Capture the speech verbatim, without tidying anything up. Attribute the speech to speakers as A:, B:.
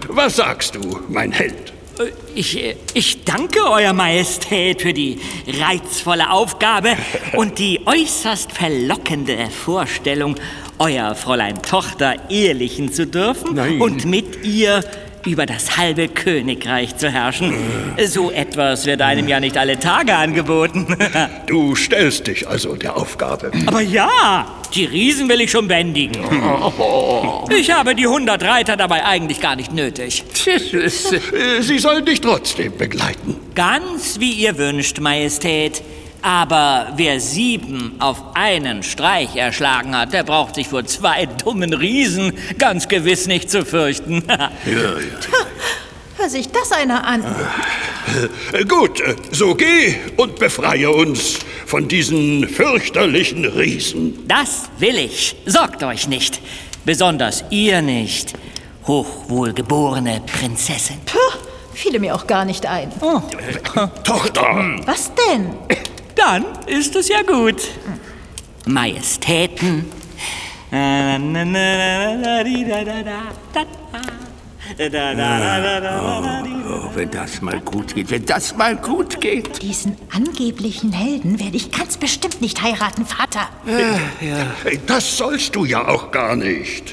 A: Was sagst du, mein Held?
B: Ich, ich danke Euer Majestät für die reizvolle Aufgabe und die äußerst verlockende Vorstellung, Euer Fräulein Tochter ehelichen zu dürfen.
A: Nein.
B: Und mit ihr über das halbe Königreich zu herrschen. So etwas wird einem ja nicht alle Tage angeboten.
A: Du stellst dich also der Aufgabe.
B: Aber ja, die Riesen will ich schon bändigen. Ich habe die hundert Reiter dabei eigentlich gar nicht nötig.
A: Sie sollen dich trotzdem begleiten.
B: Ganz wie ihr wünscht, Majestät. Aber wer sieben auf einen Streich erschlagen hat, der braucht sich vor zwei dummen Riesen ganz gewiss nicht zu fürchten.
A: Ja, ja.
C: Hör sich das einer an.
A: Äh, Gut, äh, so geh und befreie uns von diesen fürchterlichen Riesen.
B: Das will ich. Sorgt euch nicht. Besonders ihr nicht, hochwohlgeborene Prinzessin.
C: Puh, fiele mir auch gar nicht ein.
B: Oh.
A: Tochter!
C: Was denn?
B: Dann ist es ja gut. Majestäten.
D: Oh, wenn das mal gut geht, wenn das mal gut geht.
C: Diesen angeblichen Helden werde ich ganz bestimmt nicht heiraten, Vater.
A: Das sollst du ja auch gar nicht.